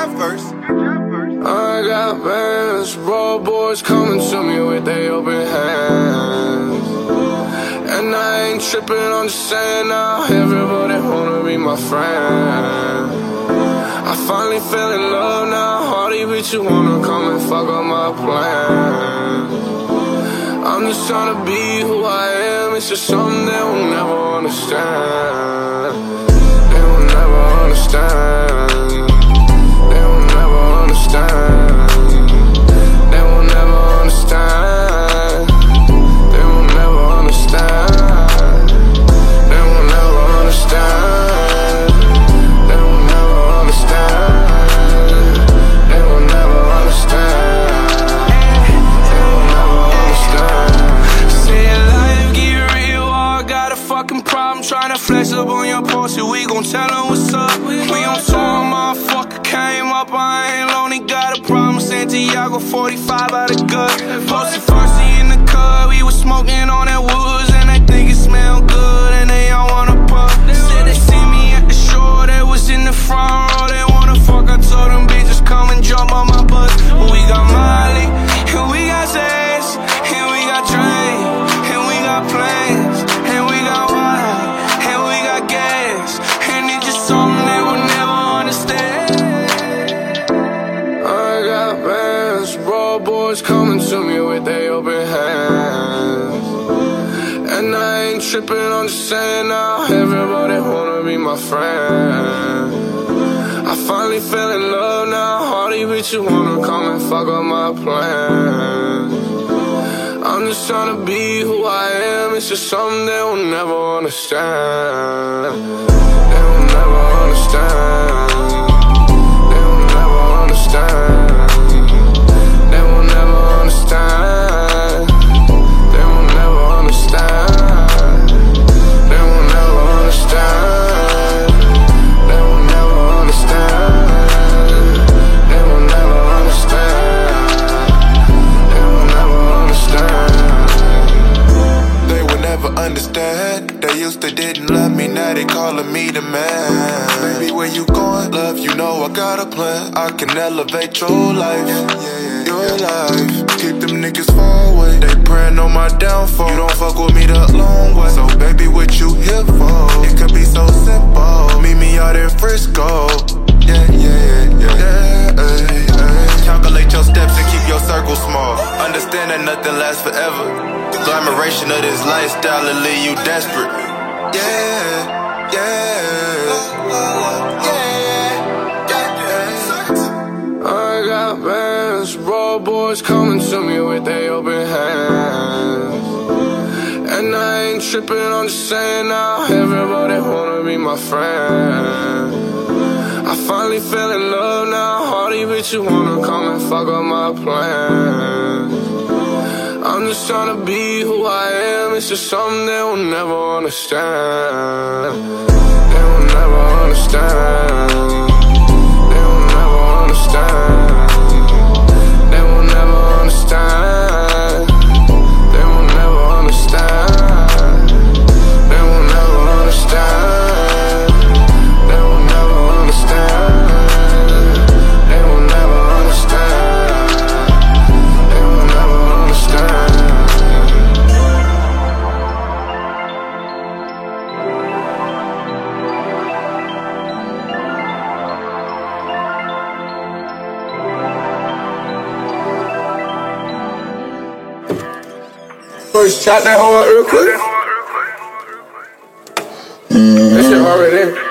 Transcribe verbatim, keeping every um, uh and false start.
first. I got bands, road boys coming to me with their open hands. And I ain't tripping, I'm just saying now, everybody wanna be my friend. I finally fell in love now, hardy bitch, you wanna come and fuck up my plans. I'm just trying to be who I am, it's just something they will never understand. They will never understand. They will never understand. They will never understand. They will never understand. They will never understand. They will never understand. They will never understand. They will never understand. Say life get real, I got a fucking problem trying to flex up on your Porsche. We gon' tell them what's up. We on tour, motherfucker came up, I ain't lonely, got a problem. Santiago, forty-five out of gut. Posted first in the cut, we was smoking on that woods, and they think it smell good, and they all wanna puff. Said they see me at the shore, they was in the front row, they wanna fuck. I told them bitches come and jump on my butt. But we got Molly, and we got Zans, and we got Dre, and we got planes, and we got wine, and we got gas, and it's just something they will never understand. I got bands, road boys coming to me with their open hands. And I ain't tripping, I'm just saying now, everybody wanna be my friend. I finally fell in love now, hardy bitch, you wanna come and fuck up my plans. I'm just trying to be who I am, it's just something they will never understand. They will never understand. They will never understand. They will never understand. They will never understand. They will never understand. They will never understand. They will never understand. They will never understand. They would never understand. They used to didn't love me, now they calling me the man. Baby, where you going? Love, you know I got a plan. I can elevate your life, your life. Keep them niggas far away. They praying on my downfall. You don't fuck with me the long way. So baby, what you here for? It could be so simple. Meet me out in Frisco. Yeah, yeah, yeah, yeah, yeah, yeah. Calculate your steps and keep your circle small. Understand that nothing lasts forever. The glamoration of this lifestyle will leave you desperate. Yeah, yeah, yeah. I got bands, road boys coming to me with their open hands. And I ain't tripping, I'm just saying now, everybody wanna be my friend. I finally fell in love now, hardy bitch, you wanna come and fuck up my plans. I'm just trying to be who I am, it's just something they will never understand. They will never understand. They will never understand. They will never understand. They will never understand. They will never understand. They will never understand. They will never understand. They will never understand. First, chop that hoe up real quick. That shit already in.